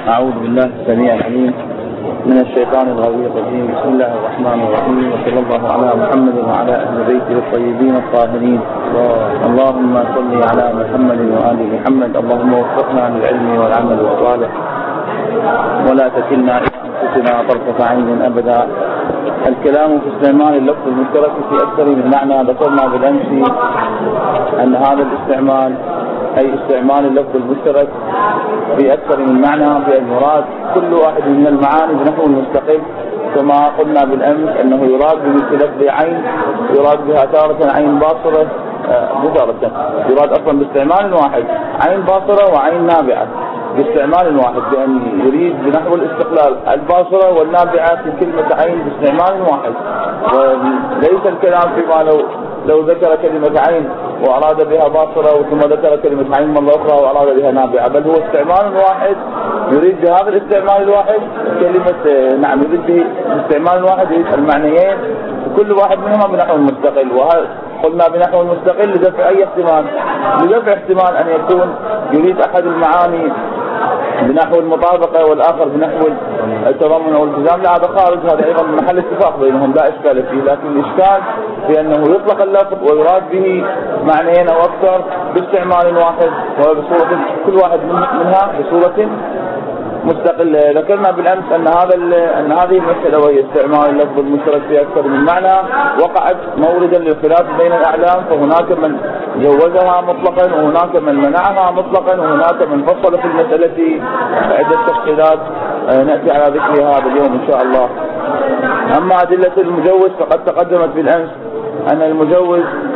أعوذ بالله السميع العليم من الشيطان الغوي الرجيم. بسم الله الرحمن الرحيم، وصلى الله على محمد وعلى أهل بيته الطيبين الطاهرين. اللهم صل على محمد وآل محمد. اللهم وفقنا للعلم والعمل والصالح، ولا تكلنا إلى أنفسنا طرفة عين أبدا. الكلام في استعمال اللفظ المشترك في أكثر من معنى. ذكرنا بالأمس أن هذا الاستعمال أي استعمال اللفظ المشترك في أكثر من معنى، في المراد كل واحد من المعاني بنحو مستقل. كما قلنا بالأمس أنه يراد بمثل لفظ عين يراد بها تارة عين باصرة، يراد أصلا باستعمال واحد عين باصرة وعين نابعة باستعمال واحد، بأن يريد بنحو الاستقلال الباصرة والنابعة في كلمة عين باستعمال واحد. وليس الكلام فيما لو ذكر كلمة عين وأراد بها باصرة ثم ذكر كلمة عين مرة أخرى وأراد بها نابعة، بل هو استعمال واحد يريد بهذا الاستعمال الواحد كلمة يريد به الاستعمال الواحد يريد المعنيين كل واحد منهما بنحو المستقل. وهذا قلنا بنحو المستقل لدفع أي احتمال، لدفع احتمال أن يكون يريد أحد المعاني بنحو المطابقة والآخر بنحو التضمن أو الالتزام. لا، هذا خارج، هذا أيضا محل اتفاق بينهم لا إشكال فيه. لكن الإشكال في أنه يطلق اللفظ ويراد به معنيين أو أكثر باستعمال واحد وبصورة كل واحد منها بصورة مستقلة. ذكرنا بالأمس أن هذه المسألة وهي استعمال اللفظ المشترك في أكثر من معنى وقعت موردا للخلاف بين الأعلام، فهناك من جوزها مطلقا وهناك من منعها مطلقا وهناك من فصل في المسألة عدة تفصيلات نأتي على ذكرها هذا اليوم إن شاء الله. أما أدلة المجوز فقد تقدمت بالأمس أن المجوز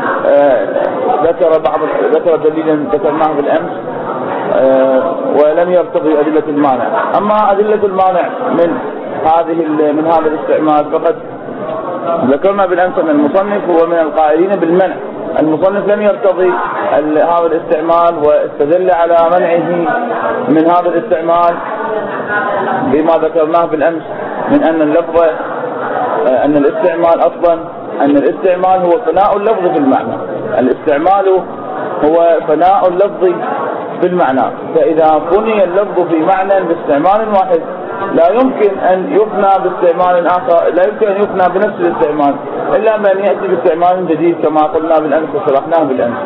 ذكر دليلا ذكرناه بالأمس ولم يرتضي أدلة المانع. أما أدلة المانع من هذا الاستعمال فقد ذكرنا بالأمس أن المصنف هو من القائلين بالمنع. المصنف لم يرتضي هذا الاستعمال واستدل على منعه من هذا الاستعمال بما ذكرناه بالأمس من أن الاستعمال أصلا هو فناء اللفظ في المعنى. الاستعمال هو فناء اللفظ بالمعنى، فإذا فني اللفظ في معنى باستعمال واحد لا يمكن أن يفنى باستعمال آخر، لا يمكن أن يفنى بنفس الاستعمال إلا بأن يأتي باستعمال جديد كما قلنا بالأمس وشرحناه بالأمس.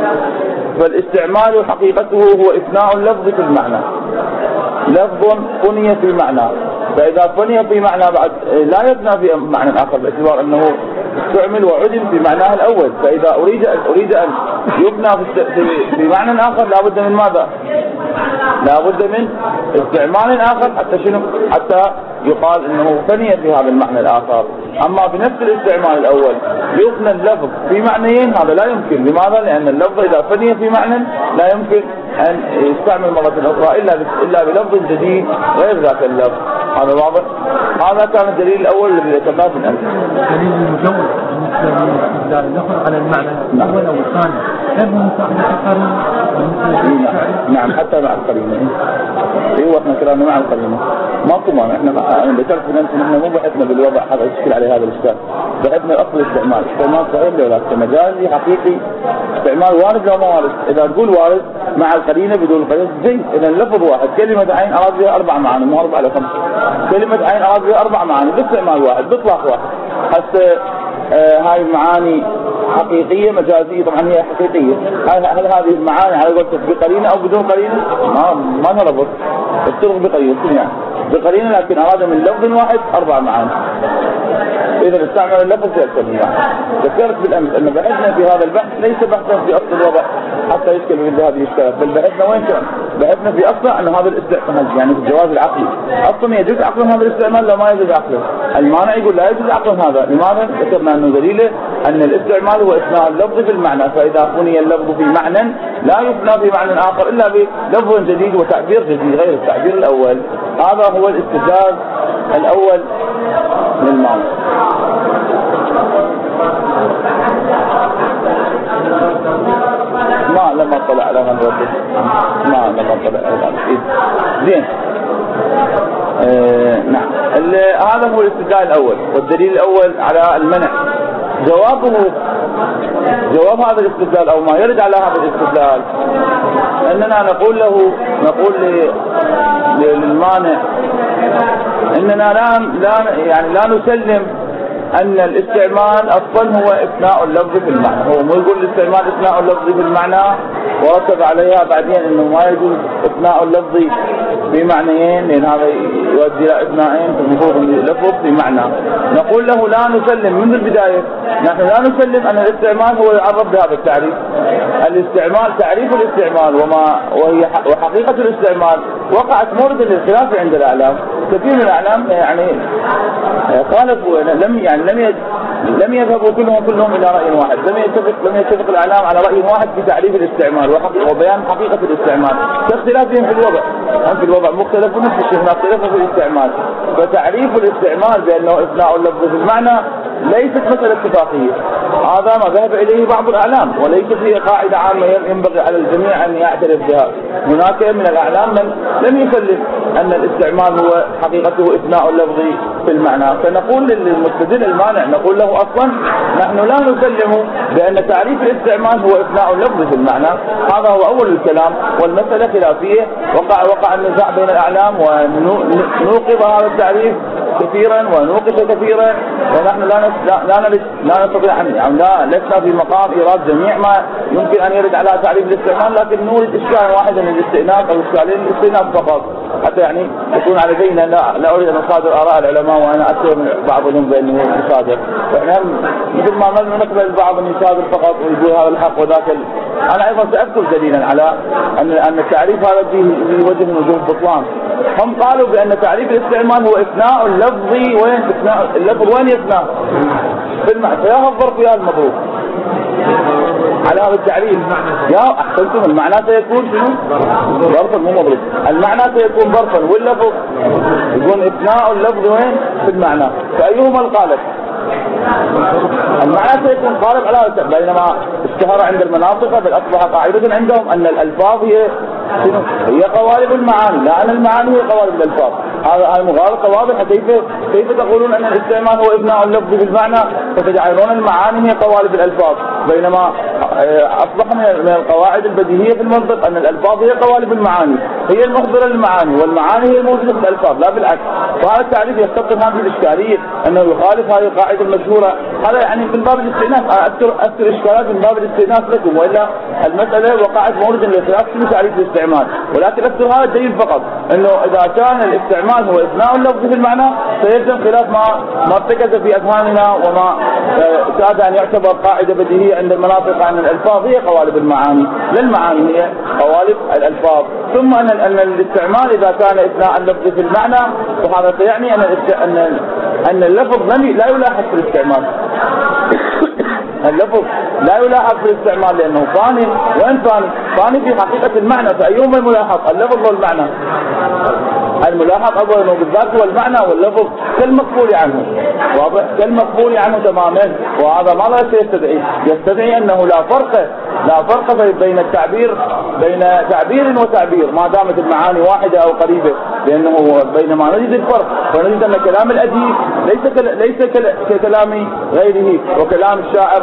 فالاستعمال حقيقته هو إفناء اللفظ في المعنى، لفظ فني في معنى، فإذا فني في معنى بعد لا يفنى في معنى آخر باعتبار أنه استعمل وعدم في معناه الأول. فإذا أريد أن يبنى في معنى آخر لا بد من ماذا؟ لا بد من استعمال آخر حتى يقال أنه فني في هذا المعنى الآخر. أما بنفس الاستعمال الأول يفنى اللفظ في معنيين هذا لا يمكن. لماذا؟ لأن اللفظ إذا فني في معنى لا يمكن أن يستعمل مرة أخرى إلا بلفظ جديد غير ذاك اللفظ. هذا واضح؟ هذا كان الدليل الأول الذي ذكرناه في الأمس. الدليل المجوز بالنسبة للاستدلال اللفظ على المعنى الأول أو الثاني غير مساعدة القرينة. نعم، حتى مع القرينة. ايوه احنا كلامنا مع القرينة ماكو مانع. احنا ذكرت في الأمس نحن مو بحثنا بالوضع هذا يشكل عليه هذا الاشكال، بحثنا اصل الاستعمال صحيح لو لا مجازي حقيقي، استعمال وارد لو ما وارد. اذا تقول وارد مع القرينة بدون القرينة زين. اذا اللفظ واحد، كلمة عين اراد بها 4 معاني مو 4 على 5. كلمة عين اراد بها 4 معاني باستعمال واحد باطلاق واحد. هسه هاي المعاني حقيقية مجازية؟ طبعا هي حقيقية. هل هذه المعاني على قولتك بقرينة أو بدون قرينة؟ ما نربط، الترغ بقرينة يعني بقرينة، لكن أراد من لفظ واحد 4 معاني. إذا استعمل اللفظ في أكثر من معنى. ذكرت بالأمس أن بحثنا في هذا البحث ليس بحثا في أصل الوضع حتى يشكل مثل هذه الاشكالات، بل بحثنا وين كان؟ بحثنا في أصل أن هذا الاستعمال يعني في الجواز العقلي أصلا يجوز عقل هذا الاستعمال لو ما يجوز عقله. المانع يقول لا يجوز عقل هذا. لماذا؟ ذكرنا أنه دليله أن الاستعمال هو إثناء اللفظ في المعنى، فإذا فني اللفظ في معنى لا يفنى في معنى آخر إلا بلفظ جديد وتعبير جديد غير التعبير الأول. هذا هو الاستدلال الأول للمعنى. لما طلع على غنوته لما طلع على غنوته زين. نعم، هذا هو الاستدلال الأول والدليل الأول على المنع. جواب هذا الاستدلال أو ما يرد على هذا الاستدلال اننا نقول للمانع اننا لا نسلم ان الاستعمال اصلا هو اثناء اللفظ في المعنى. هو مو يقول الاستعمال اثناء اللفظ في المعنى ورتب عليها بعدين انه ما يجوز اثناء اللفظ بمعنيين، لان هذا يؤدي الى اثناءين في المفروض اللفظ في معنى. نقول له لا نسلم منذ البدايه، نحن لا نسلم ان الاستعمال هو يعرف بهذا التعريف. الاستعمال تعريف الاستعمال وحقيقه الاستعمال وقعت مورد للخلاف عند الاعلام. كثير من الاعلام يعني خالفوا، لم يذهبوا كلهم الى راي واحد، لم يتفق الاعلام على راي واحد في تعريف الاستعمال وبيان حقيقه الاستعمال، كاختلافهم في الوضع. هم في الوضع مختلف نفس الشيء، اختلفوا في الاستعمال. فتعريف الاستعمال بانه اثناء اللفظ في المعنى ليست مساله اتفاقيه، هذا ما ذهب اليه بعض الاعلام، وليست هي قاعده عامه ينبغي على الجميع ان يعترف بها. هناك من الاعلام من لم يسلم ان الاستعمال هو حقيقته اثناء اللفظ في المعنى. فنقول للمستدل المانع، نقول له اصلا نحن لا نسلم بان تعريف الاستعمال هو اثناء اللفظ في المعنى. هذا هو اول الكلام، والمساله خلافيه، وقع النزاع بين الاعلام ونوقظ هذا التعريف كثيرا ونوقف كثيرا، ونحن لا نستطيع لسنا في مقام ايراد جميع ما يمكن ان يرد على تعريف الاستعمال، لكن نورد اشكالا واحدا للاستئناف او اشكالين للاستئناف فقط، حتى يعني يكون على بيننا. لا اريد ان اصادر اراء العلماء وانا اكثر من بعضهم بانه يصادر، فاحنا مثل ما نقبل البعض ان يصادر فقط ويقول هذا الحق وذاك انا ايضا ساذكر دليلا على ان التعريف هذا فيه وجه من وجوه البطلان. هم قالوا بان تعريف الاستعمال هو اثناء اللفظ، وين اثناء اللفظ وين يثنى؟ في المعنى، فيا الظرف يا المضروب على هذا التعريف. يا احسنتم، المعنى سيكون شنو؟ ظرفا مو مضروب، المعنى سيكون ظرفا واللفظ يكون اثناء اللفظ وين؟ في المعنى، فايهما القالب؟ المعنى سيكون قالب على هذا، بينما اشتهر عند المناطق بل اصبح قاعده عندهم ان الالفاظ هي قوالب المعاني، لا ان المعاني هي قوالب الالفاظ. هذا مغالطه واضحه. كيف تقولون ان الاستعمال هو ابناء اللفظ بالمعنى فتجعلون المعاني هي قوالب الالفاظ، بينما اصبح من القواعد البديهيه في المنطق ان الالفاظ هي قوالب المعاني، هي المخبره للمعاني، والمعاني هي الموجوده في الالفاظ لا بالعكس. فهذا التعريف يستقر هذه الاشكاليه انه يخالف هذه القاعده المشهوره. هذا يعني من باب الاستئناف، اذكر اشكالات من باب الاستئناف لكم، والا المساله وقعت مورد للخلاف في تعريف الاستعمال. ولكن اذكر هذا الدليل فقط، انه اذا كان الاستعمال هو اثناء اللفظ في المعنى سيلزم خلاف ما ارتكز في اذهاننا وما كاد ان يعتبر قاعده بديهيه عند المناطق ان الالفاظ هي قوالب المعاني، لا المعاني هي قوالب الالفاظ. ثم ان الاستعمال اذا كان اثناء اللفظ في المعنى فهذا سيعني ان اللفظ لا يلاحظ في الاستعمال. اللفظ لا يلاحظ في الاستعمال لانه ثاني. وين ثاني؟ ثاني في حقيقه المعنى. فايهما الملاحظ؟ اللفظ والمعنى. الملاحظ اولا بالذات هو المعنى، واللفظ كالمقبول عنه، واضح؟ كالمقبول عنه تماما. وهذا ماذا يستدعي انه لا فرق بين التعبير، بين تعبير وتعبير ما دامت المعاني واحده او قريبه، لانه بينما نجد الفرق فنجد ان كلام الاديب ليس ككلام غيره، وكلام الشاعر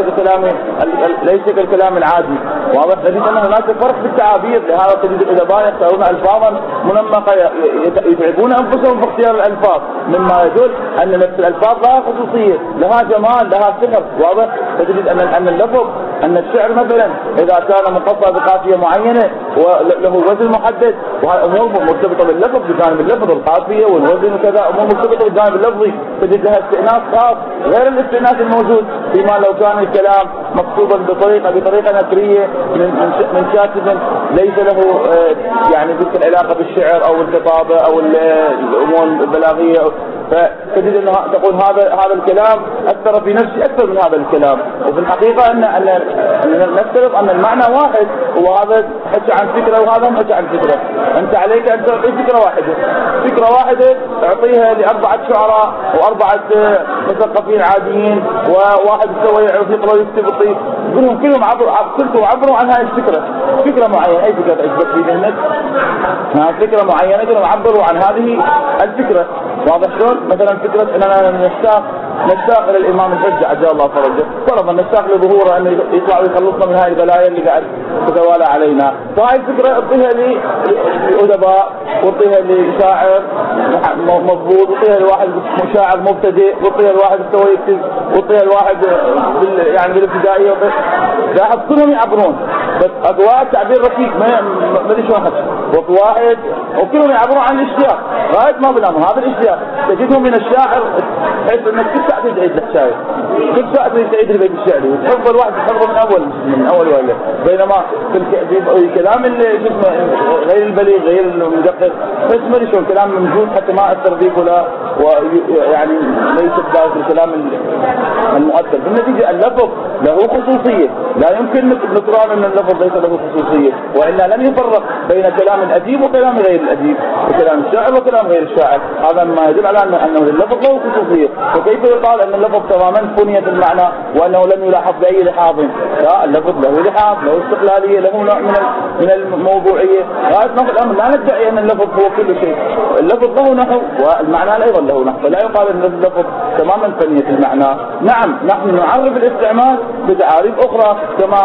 ليس كالكلام العادي، واضح؟ نجد ان هناك فرق في التعابير. لهذا تجد الادباء يختارون الفاظا منمقه، يتعبون انفسهم في اختيار الالفاظ، مما يدل ان نفس الالفاظ لها خصوصيه، لها جمال، لها سحر، واضح؟ فتجد ان اللفظ، ان الشعر مثلا اذا كان مقطع بقافيه معينه وله وزن محدد، وهذه امور مرتبطه باللفظ، بجانب اللفظ القافيه والوزن وكذا، امور مرتبطه بالجانب اللفظي، تجد لها استئناس خاص غير الاستئناس الموجود فيما لو كان الكلام مكتوبا بطريقه نثريه من كاتب ليس له يعني تلك العلاقه بالشعر او الخطابه او الامور البلاغيه، فتجد انه تقول هذا الكلام اثر في نفسي اكثر من هذا الكلام. وفي الحقيقه ان نفترض ان المعنى واحد، وهذا حكى عن فكره وهذا حكى عن فكره. انت عليك ان تعطي فكره واحده تعطيها ل4 شعراء و4 مثقفين عاديين، وواحد يسوي يقرا ويستبطي، كلهم عبروا عن هذه الفكره، فكره معينه. اي فكره تعجبك في ذهنك؟ فكره معينه كانوا عبروا عن هذه الفكره، واضح شلون؟ مثلا فكره اننا نشتاق نشتاق إلى الإمام الحجة عجل الله فرجه، فرضا نشتاق لظهوره أن يطلع ويخلصنا من هذه البلايا اللي قاعد تتوالى علينا. فهاي الفكرة اعطيها لأدباء، واعطيها لشاعر مضبوط، واعطيها لواحد شاعر مبتدئ، واعطيها لواحد مستوى يكتب، واعطيها لواحد يعني بالابتدائية، لاحظ كلهم يعبرون، بس أدواء التعبير رفيق ما ادري شلون حكي، واحد وكلهم يعبرون عن الاشتياق غاية ما بالأمر. هذا الاشتياق تجدهم من الشاعر بحيث انك كل ساعة تعيد لك شاعر، كل ساعة تعيد البيت الشعري وتحفظ الواحد يحفظه من أول ولا، بينما في كلام غير البليغ غير المدقق بس ما ادري شلون كلام موجود حتى ما أثر فيك ولا ويعني ليس بذلك الكلام المؤثر. بالنتيجة اللفظ له خصوصية، لا يمكن نقرأ أن اللفظ ليس له خصوصية، وإلا لن يفرق بين كلام الأديب وكلام غير الأديب، وكلام الشاعر وكلام غير الشاعر. هذا ما يدل على أنه اللفظ له خصوصية. فكيف يقال أن اللفظ تماما فنيت المعنى وأنه لم يلاحظ بأي لحاظ؟ لا، اللفظ له لحاظ، له استقلالية، له نوع من الموضوعية. غاية ما في الأمر لا ندعي أن اللفظ هو كل شيء، اللفظ له نحو والمعنى أيضا له نحو، فلا يقال أن اللفظ تماما فنيت المعنى. نعم نحن نعرف الاستعمال بتعاريف أخرى كما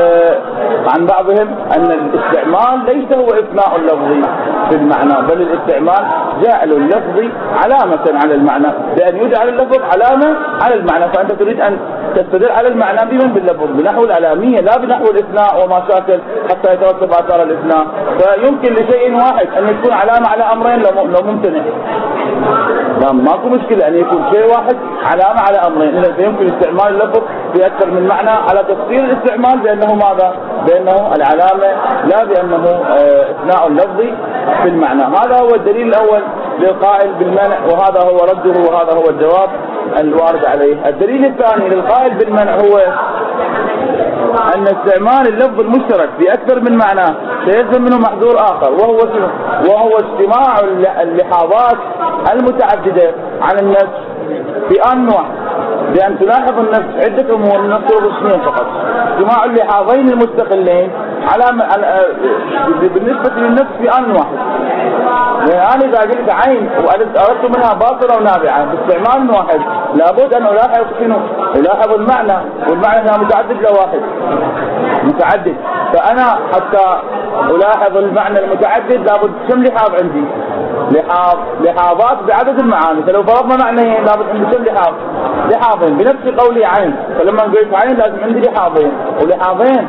عن بعضهم أن الاستعمال ليس هو إثناء اللفظي في المعنى، بل الاستعمال جعل اللفظ علامة على المعنى، بأن يجعل اللفظ علامة على المعنى. فأنت تريد أن تستدل على المعنى بمن؟ باللفظ، بنحو العلامية لا بنحو الإثناء وما شاكل حتى يترتب آثار الإثناء. فيمكن لشيء واحد أن يكون علامة على أمرين لو ممتنع، لا ماكو مشكلة أن يكون شيء واحد علامة على أمرين. إذا فيمكن استعمال اللفظ في أكثر من معنى على تفسير الاستعمال بأنه ماذا؟ بأنه العلامة لا بأنه إثناء اللفظي في المعنى. هذا هو الدليل الأول للقائل بالمنع، وهذا هو رده وهذا هو الجواب الوارد عليه. الدليل الثاني للقائل بالمنع هو أن استعمال اللفظ المشترك في أكثر من معنى سيلزم منه محذور آخر، وهو اجتماع اللحاظات المتعددة عن النفس في آن واحد، بأن تلاحظ النفس عدة أمور من نفس اثنين فقط. اجتماع اللحاظين المستقلين بالنسبة للنفس في آن واحد. يعني إذا قلت عين وأردت منها باطلة ونابعة باستعمال واحد، لابد أن ألاحظ شنو؟ ألاحظ المعنى، والمعنى هنا متعدد لواحد متعدد. فأنا حتى ألاحظ المعنى المتعدد لابد كم لحاظ عندي؟ لحاظات بعدد المعاني. فلو فرضنا معنيين لابد عندي كم لحاظ؟ لحاظين. بنفس قولي عين، فلما قلت عين لازم عندي لحاظين، ولحاظين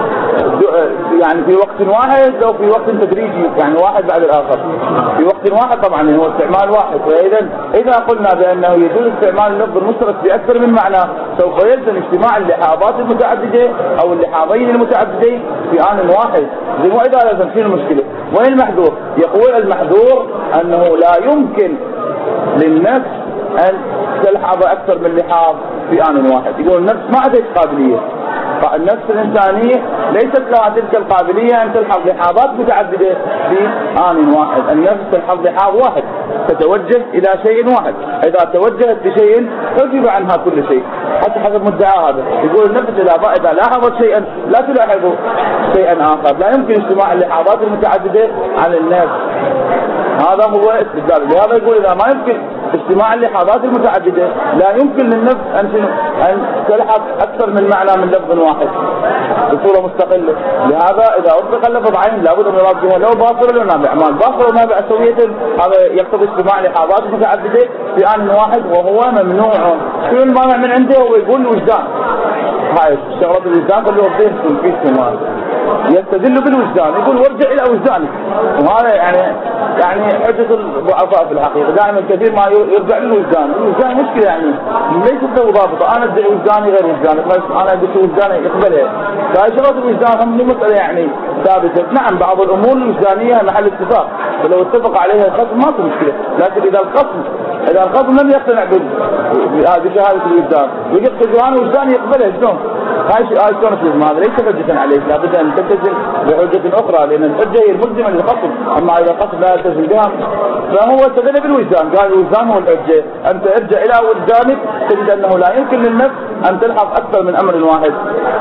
يعني في وقت واحد أو في وقت تدريجي، يعني واحد بعد الآخر في وقت واحد. طبعا هو استعمال واحد. فإذا قلنا بأنه يجوز استعمال اللفظ المشترك في أكثر من معنى سوف يلزم اجتماع اللحاظات المتعددة أو اللحاظين المتعددين في آن واحد. وإذا لازم شنو المشكلة؟ وين المحذور؟ يقول المحذور أنه لا يمكن للنفس أن تلحظ أكثر من لحاظ في آن واحد. يقول النفس ما عندها قابلية، فالنفس الإنسانية ليست لها تلك القابلية أن تلحظ لحاظات متعددة في آن واحد. النفس تلحظ لحاظ واحد، تتوجه إلى شيء واحد. إذا توجهت لشيء حجب عنها كل شيء، حتى حسب مدعاه هذا. يقول النفس إذا لاحظت شيئا لا تلاحظ شيئا آخر. لا يمكن اجتماع اللحاظات المتعددة على النفس. هذا هو استدلال. لهذا يقول إذا ما يمكن اجتماع اللحاظات المتعددة لا يمكن للنفس أن تلحظ أكثر من معنى من لفظ واحد بصورة مستقلة. لهذا إذا أطلق اللفظ عين لابد أن يراد بها لو باطل لو نابع. ما الباطل ونابع سوية هذا يقتضي اجتماع لحاظات متعددة في آن واحد، وهو ممنوع. كل المانع من عنده هو يقول الوجدان. هاي شغلة الوجدان كله يوضيه في كمان يستدل بالوجدان، يقول وارجع إلى وجدانك. وهذا يعني حجة الضعفاء في الحقيقة. دائما كثير ما يرجع للوجدان. الوجدان مشكلة يعني ليست له ضابطة. أنا أدعي وجداني غير وجدانك، أنا أدعي وجداني يقبلها. فهي شغلة الوجدان هم مو مسألة يعني ثابتة. نعم بعض الأمور الوجدانية محل اتفاق، فلو اتفق عليها الخصم ما في مشكلة. لكن إذا الخصم لم يقتنع بشهادة الوجدان ويقتضي أنا وجداني يقبلها، شلون؟ هاي شلون اسمه؟ هذا ليس حجة عليك، لابد أن تلتزم بحجة أخرى، لأن الحجة هي الملزمة للخصم. أما إذا الخصم لا يلتزم بها فهو استدل بالوجدان، قال الوجدان هو الحجة. أنت ارجع إلى وجدانك تجد أنه لا يمكن للنفس أن تلحظ أكثر من أمر واحد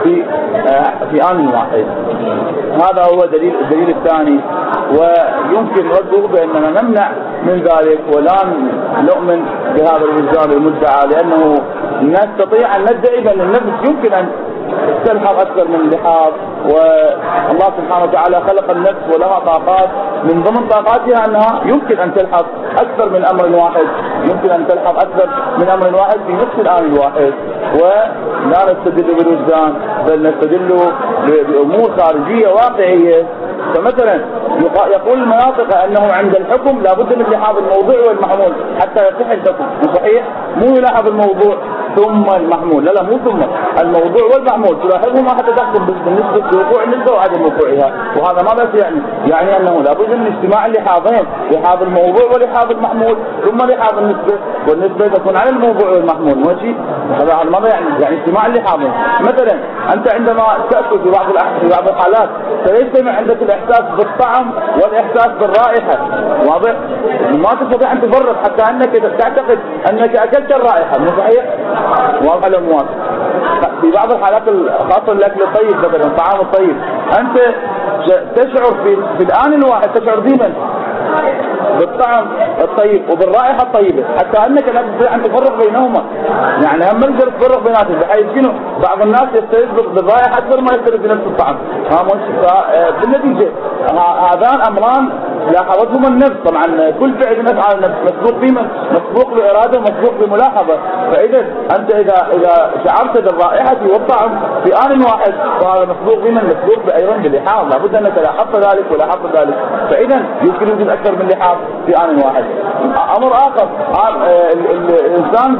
في آن واحد. هذا هو الدليل الثاني. ويمكن رده بأننا نمنع من ذلك، ولا نؤمن بهذا الوجدان المدعى، لأنه نستطيع أن ندعي بأن النفس يمكن أن تلحظ أكثر من اللحاظ، والله سبحانه وتعالى خلق النفس ولها طاقات، من ضمن طاقاتها أنها يمكن أن تلحظ أكثر من أمر واحد، يمكن أن تلحظ أكثر من أمر واحد في نفس الآن الواحد. ولا نستدل بالوجدان، بل نستدل بأمور خارجية واقعية. فمثلا يقول المناطق أنه عند الحكم لابد من لحاظ الموضوع والمحمول حتى يصح الحكم. صحيح؟ مو يلاحظ الموضوع ثم المحمول، لا مو ثم، الموضوع والمحمول تلاحظهما حتى تحكم بالنسبة لوقوع النسبة وعدم وقوعها. وهذا ماذا يعني أنه لابد من اجتماع اللحاظين، لحاظ الموضوع ولحاظ المحمول، ثم لحاظ النسبة، والنسبة تكون على الموضوع والمحمول. ماشي؟ هذا ماذا يعني اجتماع اللحاظين. مثلا أنت عندما تأكل في بعض الحالات سيجتمع عندك الإحساس بالطعم والإحساس بالرائحة، واضح؟ ما تستطيع أن تفرق حتى أنك تعتقد أنك أكلت الرائحة. مو صحيح؟ واضح الأموال. في بعض الحالات خاصة الأكل الطيب، مثلا الطعام الطيب، أنت تشعر في الآن الواحد تشعر دائما بالطعم الطيب وبالرائحة الطيبة، حتى أنك لا تستطيع أن تفرق بينهما. يعني هم نقدر تفرق بيناتهم، بحيث شنو؟ بعض الناس يستلذ بالرائحة أكثر ما يستلذ بنفس الطعم. بالنتيجة هذان أمران لاحظتهما النفس. طبعا كل فعل من أفعال النفس مسبوق بمن؟ مسبوق بإرادة ومسبوق بملاحظة. فإذا أنت إذا شعرت بالرائحة والطعم في آن واحد فهذا مسبوق بمن؟ مسبوق أيضا باللحاظ. لابد أنك لاحظت ذلك ولاحظت ذلك. فإذا يمكن وجود أكثر من لحاظ في آن واحد. أمر آخر، الإنسان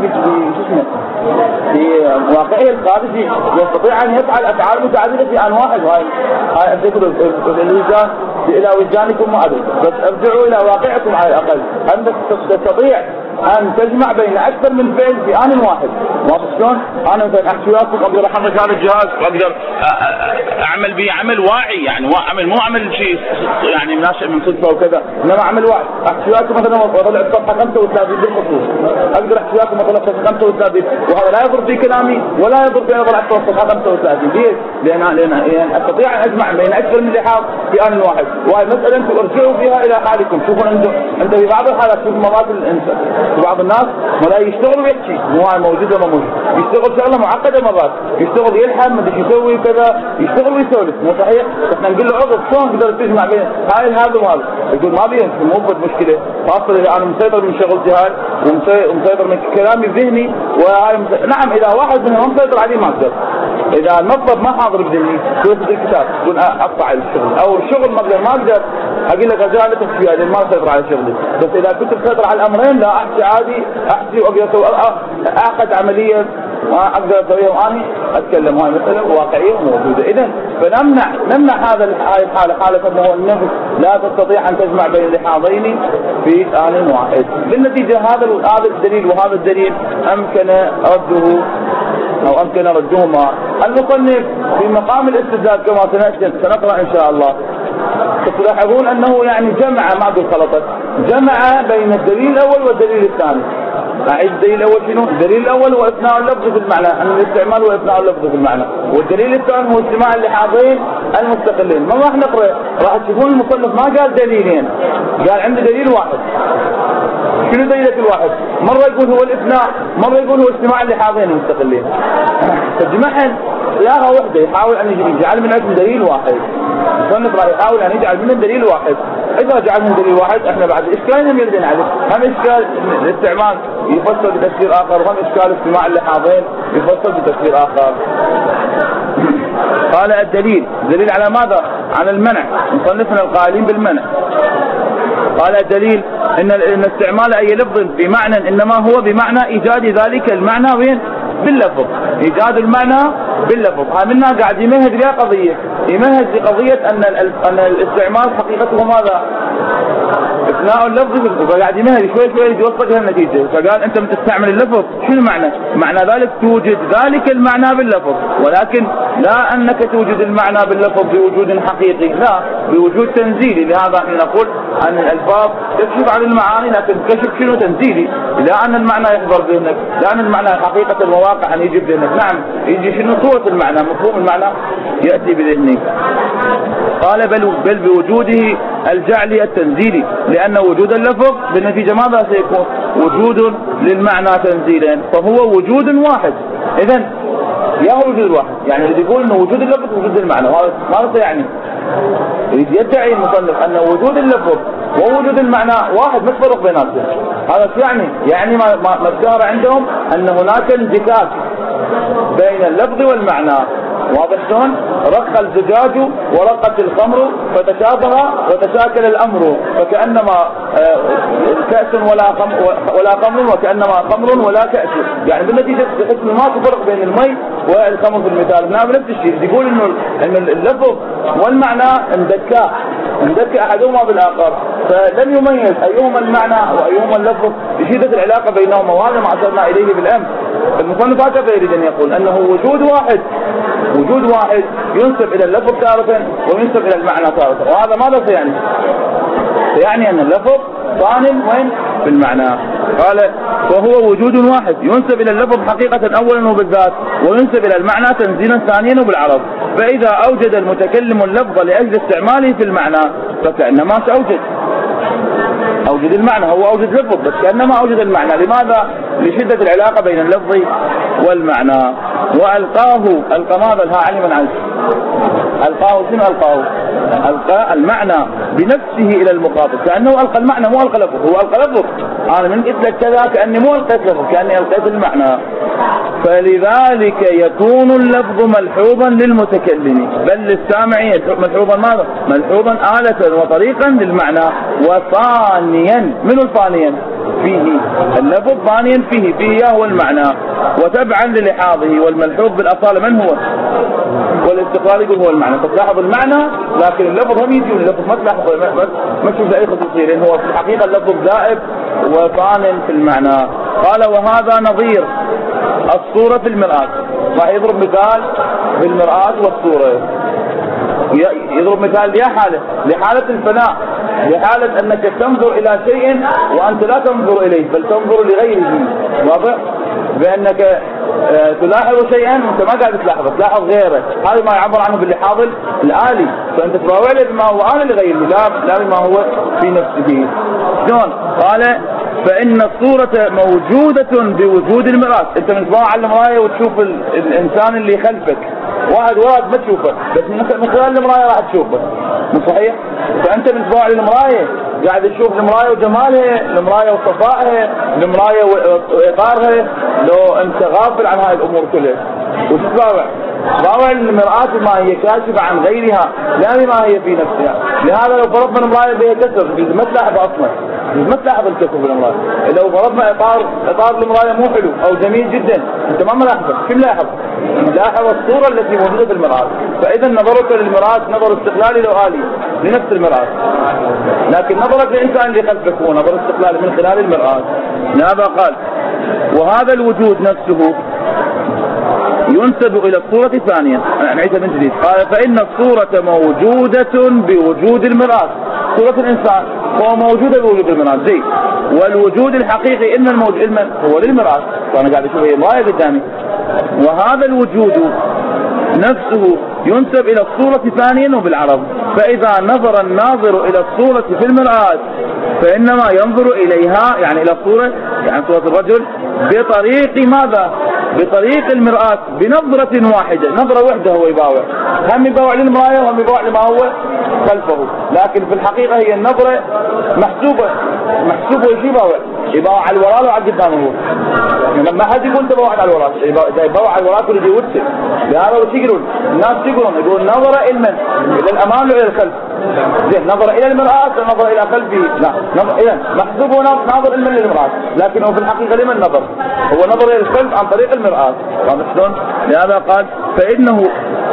في واقعه الخارجي يستطيع أن يفعل أفعال متعددة في آن واحد. هاي أذكر الوجدان إلى وجدانكم ما أدري، بس ارجعوا إلى واقعكم على الأقل. أنت تستطيع أن تجمع بين أكثر من فعل في آن واحد. واضح شلون؟ أنا مثلا أحكي وياكم أقدر أحرك هذا الجهاز وأقدر أعمل به عمل واعي، يعني عمل مو عمل شيء يعني ناشئ من صدفة وكذا، إنما عمل واعي. أحكي وياكم مثلا وأطلع الصفحة 35 بالخصوص، أقدر أحكي وياكم وأطلع الصفحة 35، وهذا لا يضر في كلامي ولا يضر في نظر أكثر الصفحة 35. ليش؟ لأن أستطيع أن أجمع بين أكثر من لحاظ في آن واحد. وهي مسألة أنتم ارجعوا فيها إلى حالكم. شوفوا أنت في بعض الحالات شوف مرات الإنسان في بعض الناس ولا يشتغل ويحكي، مو هاي موجودة ما موجود، يشتغل شغلة معقدة مرات، يشتغل يلحم ما ادري يسوي كذا، يشتغل ويسولف. مو صحيح؟ احنا نقول له عقب شلون تقدر تجمع بين هاي هذا وهذا؟ يقول ما بيمكن، مو مشكلة، خاصة إذا أنا مسيطر من شغلتي هاي ومسيطر من كلامي ذهني وهاي نعم. إذا واحد منهم مسيطر عليه ما أقدر. إذا المطلب ما حاضر بذهني شوف الكتاب تقول أقطع الشغل، أو الشغل ما أقدر أقول لك أجل تخفي هذا ما أسيطر على شغلي. بس إذا كنت مسيطر على الأمرين لا أحكي عادي، أحكي وأقدر أعقد عملية وأقدر أسويها وأني أتكلم. هاي مثلا واقعية وموجودة. إذا فنمنع هذا الحالة، حالة أنه النفس لا تستطيع أن تجمع بين لحاظين في آن واحد. بالنتيجة هذا الدليل وهذا الدليل أمكن ردهما. المصنف في مقام الاستدلال كما سنقرأ إن شاء الله تلاحظون أنه يعني جمع ما أقول خلطت، جمع بين الدليل الأول والدليل الثاني. أعيد الدليل الأول شنو؟ الدليل الأول هو إثناء اللفظ في المعنى، أن الاستعمال هو إثناء اللفظ في المعنى، والدليل الثاني هو اجتماع اللحاظين المستقلين. ما راح نقرأ، راح تشوفون المصنف ما قال دليلين، قال عنده دليل واحد. شنو دليلك الواحد؟ مرة يقول هو الإثناء، مرة يقول هو اجتماع اللحاظين المستقلين. فجمعهم صياغة وحدة، يحاول أن يجعل من عندهم دليل واحد. المصنف راح يحاول أن يجعل منهم دليل واحد. إذا جعل منهم دليل واحد احنا بعد إشكالهم يردين عليه. هم إشكال الاستعمال يفصل بتفسير آخر، وهم إشكال اجتماع اللحاظين يفصل بتفسير آخر. قال الدليل على ماذا؟ على المنع. مصنفنا القائلين بالمنع. قال الدليل إن استعمال أي لفظ بمعنى إنما هو بمعنى إيجاد ذلك المعنى وين؟ باللفظ. إيجاد المعنى باللفظ. منها قاعد يمهد لها قضية، يمهد لقضية أن الاستعمال حقيقته ماذا؟ إثناء اللفظ، وقاعد يمهد شوي يوصل إلى النتيجة. فقال أنت تستعمل اللفظ شنو معنى ذلك؟ توجد ذلك المعنى باللفظ، ولكن لا أنك توجد المعنى باللفظ بوجود حقيقي، لا، بوجود تنزيلي. لهذا احنا نقول أن الألفاظ تكشف عن المعاني، لكن كشف شنو؟ تنزيلي. لا أن المعنى يحضر ذهنك، لا أن المعنى حقيقة الواقع أن يجي بذهنك. نعم يجي شنو؟ صورة المعنى، مفهوم المعنى يأتي بذهنك. قال بل بوجوده الجعلي التنزيلي، لأن لأن وجود اللفظ بالنتيجة ماذا سيكون؟ وجود للمعنى تنزيلا، فهو وجود واحد. إذن يا هو وجود واحد، يعني اللي يقول أنه وجود اللفظ وجود المعنى، ماذا يعني؟ يدعي المصنف أن وجود اللفظ ووجود المعنى واحد، مش فرق بيناتهم. هذا يعني ما اشتهر عندهم أن هناك انفكاك بين اللفظ والمعنى. واضح شلون؟ رق الزجاج ورقت الخمر فتشابه وتشاكل الأمر، فكأنما كأس ولا خمر وكأنما خمر ولا كأس. يعني بالنتيجة تحس انه ماكو فرق بين المي والخمر في المثال. هنا بنفس الشيء يقول انه اللفظ والمعنى اندك احدهما بالاخر، فلم يميز ايهما المعنى وايهما اللفظ لشدة العلاقة بينهما، وهذا ما اشرنا اليه بالامس. المصنف هكذا يريد ان يقول انه وجود واحد ينسب الى اللفظ تارة وينسب الى المعنى تارة. وهذا ماذا سيعني؟ سيعني ان اللفظ ثان وين؟ بالمعنى. قال وهو وجود واحد ينسب الى اللفظ حقيقة اولا وبالذات، وينسب الى المعنى تنزيلا ثانيا وبالعرض. فاذا اوجد المتكلم اللفظ لاجل استعماله في المعنى فكأنما اوجد المعنى، هو اوجد لفظ بس كأنما اوجد المعنى. لماذا؟ لشدة العلاقة بين اللفظ والمعنى. ألقى ماذا؟ الها علما عنه. ألقاه شنو ألقاه؟ ألقى المعنى بنفسه إلى المخاطب، كأنه ألقى المعنى مو ألقى لفظ. هو ألقى لفظ، أنا من قلت لك كذا كأني مو ألقيت لفظ، كأني ألقيت المعنى. فلذلك يكون اللفظ ملحوظا للمتكلم بل للسامع. ملحوظا ماذا؟ ملحوظا آلة وطريقا للمعنى. وثانيا منه ثانيا فيه اللفظ، ثانيا فيه هو المعنى، وتبعا للحاظه. والملحوظ بالأصالة من هو؟ والاستقلال يقول هو المعنى. فتلاحظ المعنى لكن اللفظ هم يجي، اللفظ ما تلاحظ ما تشوف أي خصوصية، لأن هو في الحقيقة اللفظ دائب وثان في المعنى. قال وهذا نظير الصورة في المرآة. راح يضرب مثال بالمرآة والصورة، يضرب مثال لحالة الفناء، لحالة أنك تنظر إلى شيء وأنت لا تنظر إليه بل تنظر لغيره. واضح؟ بأنك تلاحظ شيئا وأنت ما قاعد تلاحظ غيره. هذا ما يعبر عنه باللحاظ الآلي، فأنت تراوع له بما هو آلي لغيره لا بما هو في نفسه. شلون؟ قال فإن الصورة موجودة بوجود المرآة. أنت من تباوع على المراية وتشوف الإنسان اللي خلفك، واحد ما تشوفه بس من خلال المراية راح تشوفه، مو صحيح؟ فأنت من تباوع للمراية قاعد تشوف المراية وجمالها، المراية وصفائها، المراية وإطارها. لو أنت غافل عن هاي الأمور كلها وتتباوع المرآة ما هي كاشفة عن غيرها لا بما هي في نفسها. لهذا لو فرضنا المراية بها كسر ما تلاحظ أصلا، ما تلاحظ الكسر بالمراية. لو فرضنا إطار المراية مو حلو أو جميل جدا أنت ما ملاحظه، كم لاحظ؟ لاحظ الصورة التي موجودة في المرآة. فإذا نظرك للمرآة نظر استقلالي لو آلي لنفس المرآة، لكن نظرك للإنسان اللي خلفك هو نظر استقلالي من خلال المرآة. لهذا قال وهذا الوجود نفسه ينسب إلى الصورة ثانيا. نعيدها من جديد. قال فإن الصورة موجودة بوجود المرآة. صورة الإنسان هو موجودة بوجود المرآة زي. والوجود الحقيقي إن الموجود هو للمرآة، وأنا قاعد أشوف هي المراية قدامي. وهذا الوجود نفسه ينسب إلى الصورة ثانيا وبالعرض. فإذا نظر الناظر إلى الصورة في المرآة فإنما ينظر إليها يعني إلى الصورة يعني صورة الرجل بطريق ماذا؟ بطريق المرآة بنظرة واحدة، نظرة واحدة هو يباوع، هم يباوع للمراية وهم يباوع لما هو خلفه. لكن في الحقيقة هي النظرة محسوبة وش يباوع على الوراء وعلى قدامه. لما حد يقول تباوع على الوراء، إذا يباوع على الوراء كل يجي وجهه. لهذا وش يقولون؟ الناس يقولون نظرة إلى الأمام وإلى الخلف. زين نظر إلى المرآة نظر إلى خلفه، لا إذا محسوب ناظر إلى المرآة، لكن هو في الحقيقة لمن نظر؟ هو نظر إلى الخلف عن طريق المرآة. واضح شلون؟ لهذا قال فإنه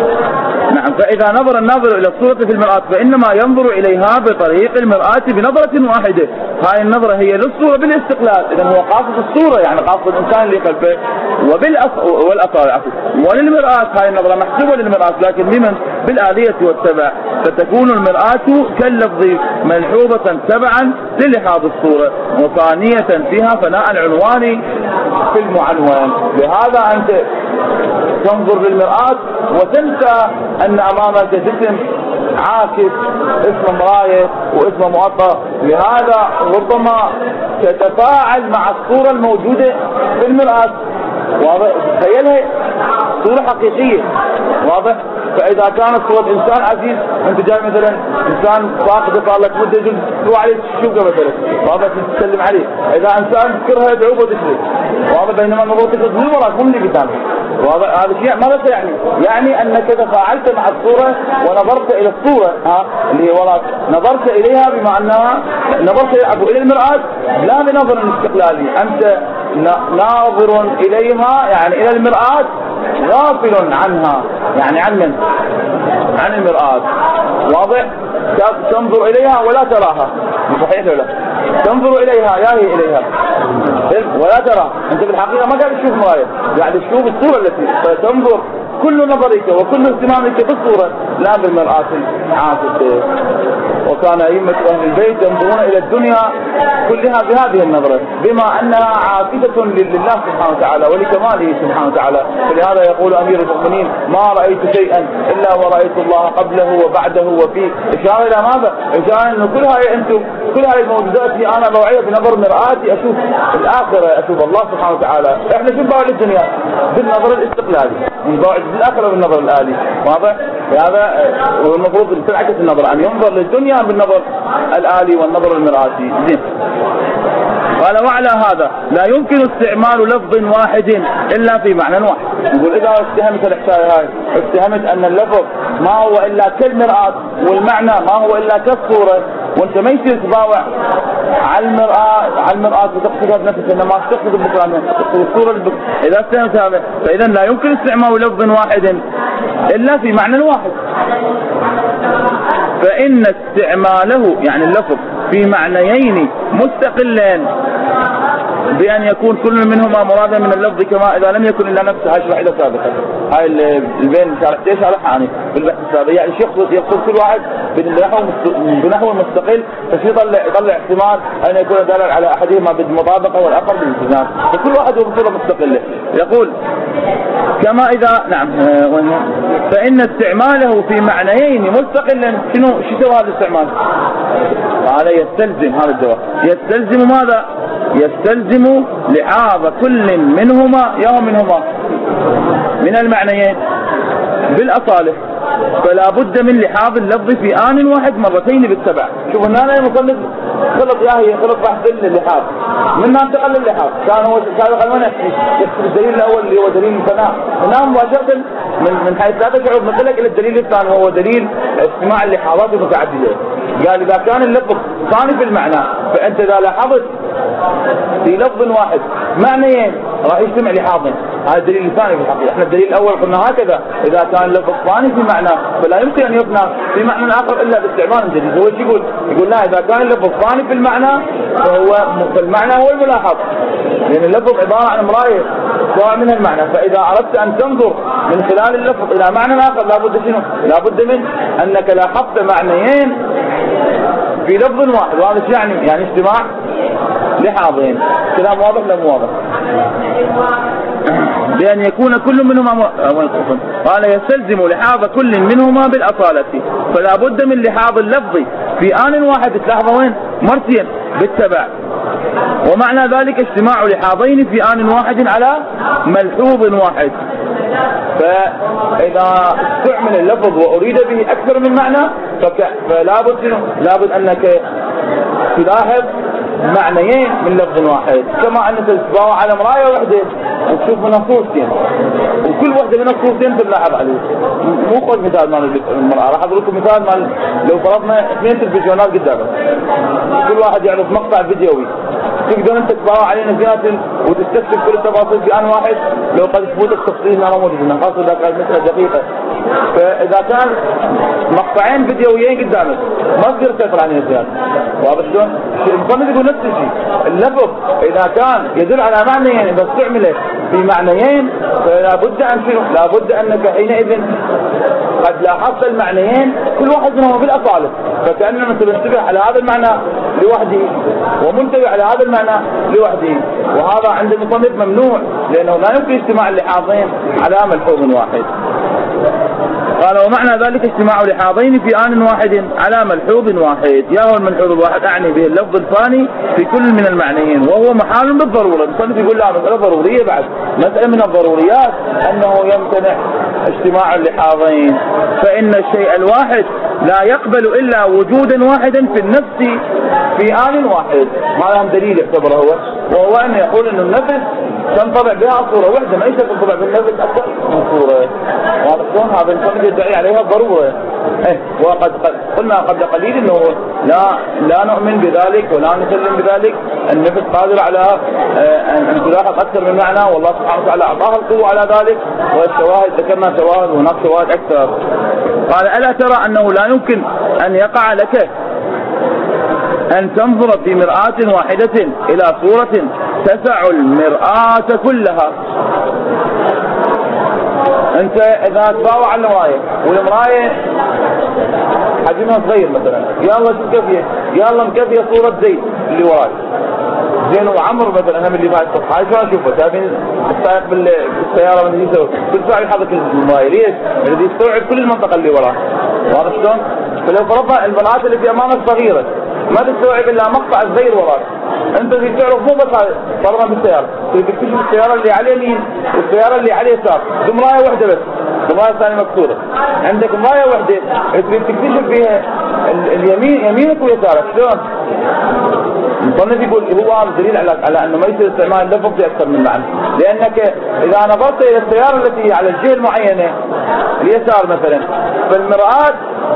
فإذا نظر الناظر إلى الصورة في المرآة فإنما ينظر إليها بطريق المرآة بنظرة واحدة. هاي النظرة هي للصورة بالاستقلال، إذا هو قاصد الصورة يعني قاصد الإنسان اللي خلفه والأصابع. وللمرآة هاي النظرة محسوبة للمرآة لكن لمن؟ بالآلية والتبع. فتكون المرآة كاللفظ ملحوظة تبعا للحاظ الصورة وثانية فيها فناء العنوان في المعنون. لهذا أنت تنظر للمرآة وتنسى أن أمامك جسم عاكس اسمه مراية واسمه مؤطر لهذا ربما تتفاعل مع الصورة الموجودة في المرآة. واضح؟ تخيلها صورة حقيقية. واضح؟ فإذا كانت صورة إنسان عزيز، أنت جاي مثلا إنسان فاقد صار لك مدة تروح عليه تشوفه مثلا، واضح؟ تسلم عليه. إذا إنسان تذكرها يدعوه وتشرك، واضح؟ بينما المفروض تقصد المرأة مو اللي قدامك. واضح؟ هذا الشيء ماذا يعني؟ يعني أنك تفاعلت مع الصورة ونظرت إلى الصورة، اللي هي وراك، نظرت إليها بما أنها نظرت إلى المرآة لا بنظر استقلالي، أنت ناظر إليها يعني إلى المرآة، غافل عنها يعني عن من؟ عن المرآة. واضح؟ تنظر إليها ولا تراها، صحيح ولا لا؟ تنظر إليها ياهي إليها ولا ترى. أنت بالحقيقة ما قاعد تشوف مراية، قاعد تشوف الصورة التي فتنظر كل نظرك وكل اهتمامك بالصورة لا بالمرآة العاكسة. وكان أئمة أهل البيت ينظرون إلى الدنيا كلها بهذه النظرة، بما أنها عاكسة لله سبحانه وتعالى ولكماله سبحانه وتعالى. فلهذا يقول أمير المؤمنين: ما رأيت شيئا إلا ورأيت الله قبله وبعده وفيه. إشارة إلى ماذا؟ إشارة أن كل هذه الموجودات أنا بوعيها بنظر مرآتي، أشوف الآخرة، أشوف الله سبحانه وتعالى. إحنا شو نباوع الدنيا؟ بالنظر الاستقلالي، نباوع الآخرة بالنظر الآلي. واضح؟ هذا والمفروض تنعكس النظر، أن ينظر للدنيا بالنظر الآلي والنظر المرآتي. زين. قال: وعلى هذا لا يمكن استعمال لفظ واحد إلا في معنى واحد. يقول إذا اتهمت الحكاية هاي، اتهمت أن اللفظ ما هو إلا كالمرآة والمعنى ما هو إلا كالصورة، وانت ما يصير تباوع على المرآة وتقصدها بنفسك، انما تقصد بكرامها، تقصد الصورة إذا استهمت هذا، فإذا لا يمكن استعمال لفظ واحد إلا في معنى واحد. فإن استعماله يعني اللفظ في معنيين مستقلين بأن يكون كل منهما مرادا من اللفظ كما إذا لم يكن إلا نفسه. هاي شرح إلى سابقا، هاي البين شرحتها عني في البحث السابق. يعني يقصد كل واحد بنحو مستقل، فيطلع احتمال أن يكون دالا على أحدهما بالمطابقة والآخر بالالتزام، فكل واحد هو بصورة مستقلة. يقول كما إذا فإن استعماله في معنيين مستقلا. شو هذا الاستعمال؟ هذا يستلزم، هذا الجواب يستلزم ماذا؟ يستلزم لحاظ كل منهما من المعنيين بالأصالة، فلا بد من لحاظ اللفظ في آن واحد مرتين بالتبع. شوف هنا المصنف خلط خلط بحث اللحاظ، منها انتقل للحاظ. كان هو سابقا ما يكتب الدليل الأول اللي هو دليل الفناء، هنا مباشرة من حيث لا تشعر مثلك إلى الدليل الثاني وهو دليل استماع اللحاظات المتعددة. قال إذا كان اللفظ ثاني في المعنى، فأنت إذا لاحظت في لفظ واحد معنيين راح يجتمع لحاظا. هذا الدليل الثاني في الحقيقة. احنا الدليل الأول قلنا هكذا، إذا كان اللفظ ثاني في معنى فلا يمكن أن يبنى في معنى آخر إلا باستعمال جديد. هو يقول لا، إذا كان اللفظ ثاني في المعنى فالمعنى هو الملاحظ، لأن اللفظ عبارة عن مراية سواء من المعنى. فإذا أردت أن تنظر من خلال اللفظ إلى معنى آخر لابد شنو؟ لابد من أنك لاحظت معنيين في لفظ واحد. وهذا ايش يعني اجتماع لحاظين. كلام واضح ولا مو واضح؟ بأن يكون كل منهما قال يستلزم لحاظ كل منهما بالأصالة، فلا بد من لحاظ اللفظ في آن واحد. تلاحظ وين؟ مرتين بالتبع. ومعنى ذلك اجتماع لحاظين في آن واحد على ملحوظ واحد. فإذا استعمل اللفظ وأريد به أكثر من معنى فلا بد أنك تلاحظ معنيين من لفظ واحد، كما أنك تتباوع على مراية واحدة وتشوف منها صورتين، وكل واحدة من الصورتين تلاحظ عليه. مو خذ مثال مال المرأة، راح أضرب لكم مثال مال لو فرضنا 2 تلفزيونات قدامك، كل واحد يعرض مقطع فيديوي، تقدر أنت تتباوع عليه نفسيات وتستكشف كل التفاصيل في آن واحد. لو قد تفوت التفصيل ما موجود هنا، خاصة إذا كانت مثل دقيقة. فإذا كان مقطعين فيديويين قدامك ما تقدر تسيطر على نفسيات. واضح شلون؟ المصنف يقول نفس الشيء، اللفظ إذا كان يدل على معنيين إذا استعمله في معنيين فلا بد أن شنو؟ لا بد أنك حينئذ قد لاحظت المعنيين كل واحد منهما بالأصالة، فكأننا تنتبه على هذا المعنى لوحده ومنتبه على هذا المعنى لوحده. وهذا عند المصنف ممنوع، لأنه لا يمكن اجتماع اللحاظين على ملحوظ واحد. قال ومعنى ذلك اجتماع لحاظين في آن واحد على ملحوظ واحد. يا هو الملحوظ الواحد؟ أعني به اللفظ الثاني في كل من المعنيين، وهو محال بالضرورة. المصنف يقول لا، مسألة ضرورية بعد، مسألة من الضروريات أنه يمتنع اجتماع اللحاظين، فإن الشيء الواحد لا يقبل إلا وجودا واحدا في النفس في آن واحد. ما لهم دليل يعتبره هو، وهو أن يقول أن النفس تنطبع بها صورة واحدة، ما يصير تنطبع بالنفس أكثر من صورة. هذا المصنف يدعي عليها الضرورة. وقد قلنا قبل قليل أنه لا نؤمن بذلك ولا نسلم بذلك. النفس قادر على أن تلاحظ أكثر من معنى، والله سبحانه وتعالى أعطاها القوة على ذلك، والشواهد ذكرنا شواهد وهناك شواهد أكثر. قال ألا ترى أنه لا يمكن أن يقع لك أن تنظر في مرآة واحدة إلى صورة تسع المرآة كلها؟ أنت إذا تباوع على المراية والمراية حجمها صغير مثلا، يلا شو كفيه؟ يلا مكفيه صورة زيد اللي وراي، زين وعمر مثلا هم اللي بعد الصفحة، شو أشوفه؟ شايفين السائق بالسيارة من يسوي بالفعل يحرك المراية، ليش؟ الذي يستوعب كل المنطقة اللي وراه، واضح شلون؟ فلو فرضنا المرآة اللي في أمامك صغيرة ما تستوعب إلا مقطع صغير وراك، أنت اللي تعرف مو بس فرضنا بالسيارة، تكتشف السيارة اللي على اليمين والسيارة اللي على اليسار بمراية واحدة بس، المراية الثانية مكسورة، عندك مراية واحدة تريد تكتشف فيها اليمين يمينك ويسارك، شلون؟ المصنف يقول هو هذا دليل على انه ما يصير استعمال اللفظ في اكثر من معنى، لانك اذا نظرت الى السياره التي على الجهه المعينه اليسار مثلا، فالمرآة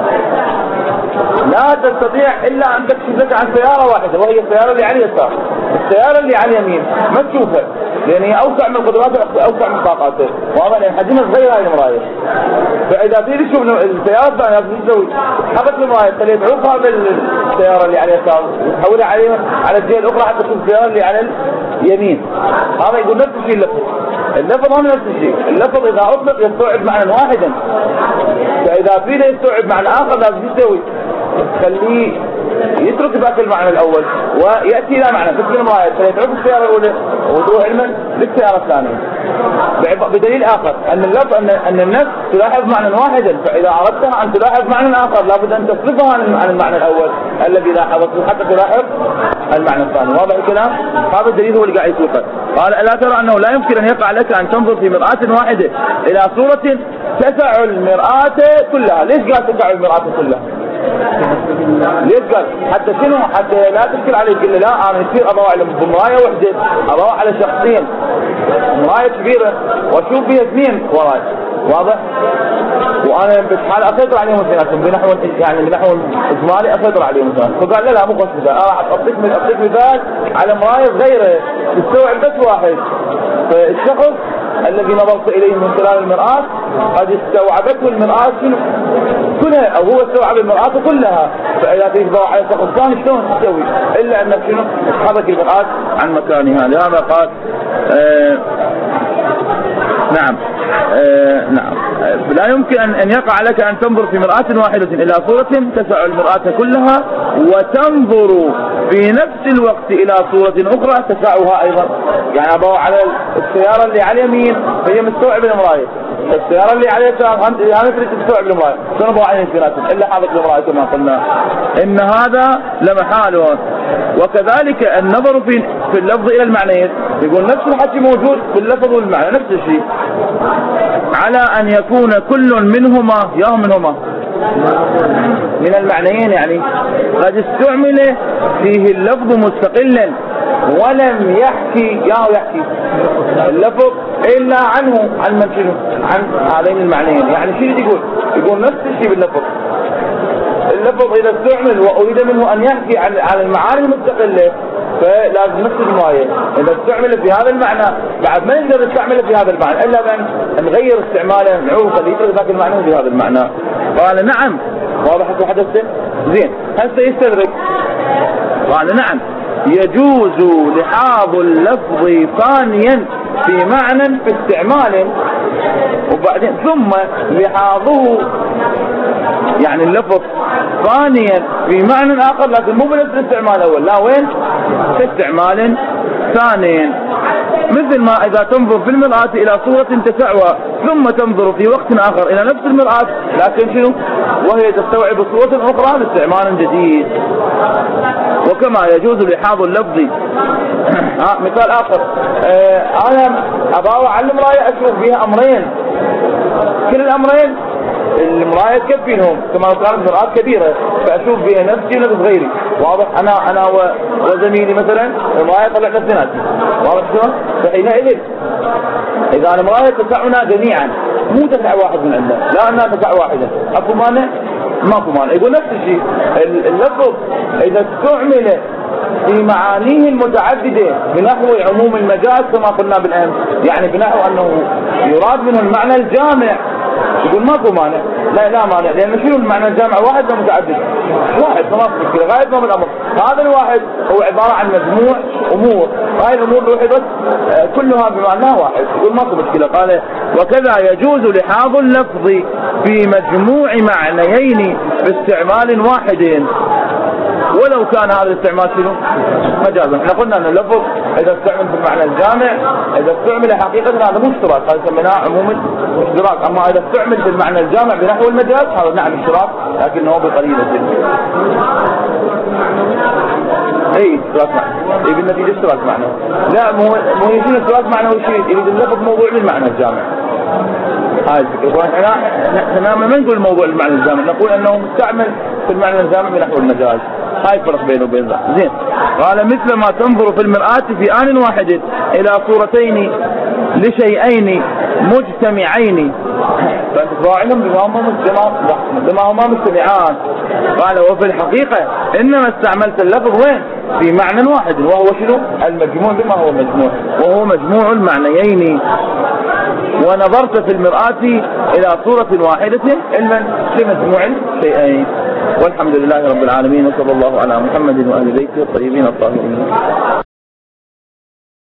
لا تستطيع الا ان تكشف لك عن سياره واحده وهي السياره اللي على اليسار، السياره اللي على اليمين ما تشوفها لان هي اوسع من قدراتها اوسع من طاقاتها، واضح لان حجمها صغير هاي المرايه. فاذا تريد تشوف السياره الثانيه شو تسوي؟ تحرك المرايه تخليها تعوف هذا السياره اللي على اليسار وتحولها على الجهه الاخرى حتى تشوف السياره اللي على اليمين. هذا يقول نفس الشيء اللفظ هم نفس الشيء، اللفظ اذا اطلق يستوعب معنى واحدا، فاذا تريد يستوعب معنى اخر لازم يسوي؟ خليه يترك ذاك المعنى الاول وياتي الى معنى مثل المرايه تخليها تعوف السياره الاولى وتروح علما للسياره الثانيه. بدليل اخر ان اللفظ ان النفس تلاحظ معنى واحدا، فاذا اردتها ان تلاحظ معنى اخر لابد ان تصرفها عن المعنى الاول الذي لاحظته حتى تلاحظ المعنى الثاني. واضح الكلام؟ هذا الدليل هو اللي قاعد يسوقه. قال الا ترى انه لا يمكن ان يقع لك ان تنظر في مرآة واحده الى صورة تسع المرآة كلها؟ ليش قال تسع المرآة كلها؟ ليش قال؟ حتى شنو؟ حتى لا تشكل عليه تقول لا انا يصير اضوء بمرايه واحده، اضوء على شخصين، مرايه كبيره واشوف فيها اثنين وراي، واضح؟ وانا بحال اسيطر عليهم اثنيناتهم بنحو يعني بنحو اجمالي اسيطر عليهم مثلا، فقال لا مو بس مثال، انا راح اعطيك مثال على مرايه صغيره تستوعب بس واحد، فالشخص الذي نظرت اليه من خلال المرآة قد استوعبته المرآة كلها او هو استوعب المرآة كلها، فاذا تجد على شخص ثاني شلون تسوي؟ الا انك شنو؟ تحرك المرآة عن مكانها. لهذا قال نعم لا يمكن ان يقع لك ان تنظر في مرآة واحدة الى صورة تسع المرآة كلها وتنظر في نفس الوقت الى صورة اخرى تسعها ايضا. يعني ابو على السيارة اللي على اليمين هي مستوعبة المراية، السيارة اللي على اليسار هي تريد تستوعب المراية، شنو ابو عين اثنيناتهم الا حاضر المراية كما قلنا. ان هذا لمحال. وكذلك النظر في اللفظ الى المعنيين، يقول نفس الحكي موجود في اللفظ والمعنى نفس الشيء، على ان يكون كل منهما من المعنيين، يعني قد استعمل فيه اللفظ مستقلا ولم يحكي اللفظ الا عنه، عن من شنو؟ عن هذين المعنيين. يعني شو يقول نفس الشيء باللفظ. اللفظ اذا استعمل واريد منه ان يحكي عن المعاني المستقله فلازم نفس المرايه، اذا استعمل في هذا المعنى بعد ما نقدر نستعمله في هذا المعنى الا ان نغير استعماله نعوض خليه ذاك المعنى في هذا المعنى. قال نعم. واضح حدثته؟ زين هسه يستدرك. قال نعم يجوز لحاظ اللفظ ثانيا في معنى في استعمال، وبعدين ثم لحاظه يعني اللفظ ثانيا في معنى اخر، لكن مو بنفس الاستعمال الاول، لا وين؟ في استعمال ثاني. مثل ما إذا تنظر في المرآة إلى صورة تسعها ثم تنظر في وقت آخر إلى نفس المرآة لكن شنو وهي تستوعب صورة أخرى لاستعمال جديد. وكما يجوز لحاظ اللفظ مثال آخر، أنا أبغى أعلم مراية أشوف بها أمرين، كل الأمرين المراية تكفينهم كما لو كانت مرآة كبيرة فأشوف بها نفسي ونفس غيري، واضح؟ أنا وزميلي مثلا المراية طلع نفسناتي، واضح شلون؟ فحينئذ إذا المراية تسعنا جميعا مو تسع واحد من عنده، لا أنها تسع واحدة، أكو مانع؟ ماكو مانع. يقول نفس الشيء اللفظ إذا استعمل في معانيه المتعددة بنحو عموم المجاز كما قلنا بالأمس، يعني بنحو أنه يراد منه المعنى الجامع، يقول ماكو مانع، لا مانع، لأن شنو المعنى الجامع؟ واحد ولا متعدد؟ واحد، خلاص مشكلة، غاية ما بالأمر هذا الواحد هو عبارة عن مجموع أمور، هاي الأمور لوحدت كلها بمعنى واحد، يقول ماكو مشكلة. قال وكذا يجوز لحاظ اللفظ في مجموع معنيين باستعمال واحد ولو كان هذا الاستعمال شنو؟ مجازا. احنا قلنا ان اللفظ اذا استعمل في المعنى الجامع، اذا استعمل حقيقة هذا مو اشتراك، هذا سميناه عموم الاشتراك، اما اذا استعمل في المعنى الجامع بنحو المجاز هذا نعم اشتراك لكنه بقليلة. اي اشتراك معنى، يبي النتيجة اشتراك معنى، لا مو يجي اشتراك معنى شيء، يريد اللفظ موضوع للمعنى الجامع. هاي الفكرة. احنا ما نقول موضوع المعنى الجامع، نقول انه مستعمل في المعنى الجامع بنحو المجاز. هاي الفرق بينه وبين ذا. زين. قال مثل ما تنظر في المرآة في آن واحد إلى صورتين لشيئين مجتمعين فأنت تراعيهم بما هما مجتمعان. قال وفي الحقيقة إنما استعملت اللفظ وين؟ في معنى واحد وهو شنو؟ المجموع بما هو مجموع، وهو مجموع المعنيين. ونظرت في المرآة إلى صورة واحدة علما لمجموع الشيئين. والحمد لله رب العالمين، وصلى الله على محمد وآل بيته الطيبين الطاهرين.